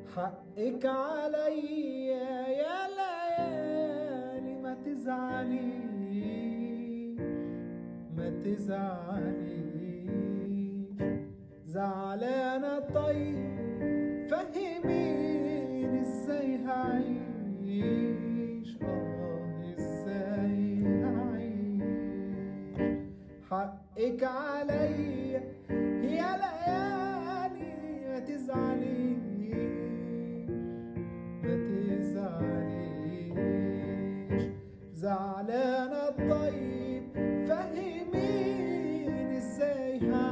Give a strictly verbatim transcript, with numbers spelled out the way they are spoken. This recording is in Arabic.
حقك عليا يا ليالي، ما تزعليش ما تزعليش. زعلانة طيب فهميني ازاي هعيش، اه ازاي هعيش. حقك عليا يا ليالي، ما تزعليش ما تزعليش. زعلانة طيب فهميني ازاي هعيش.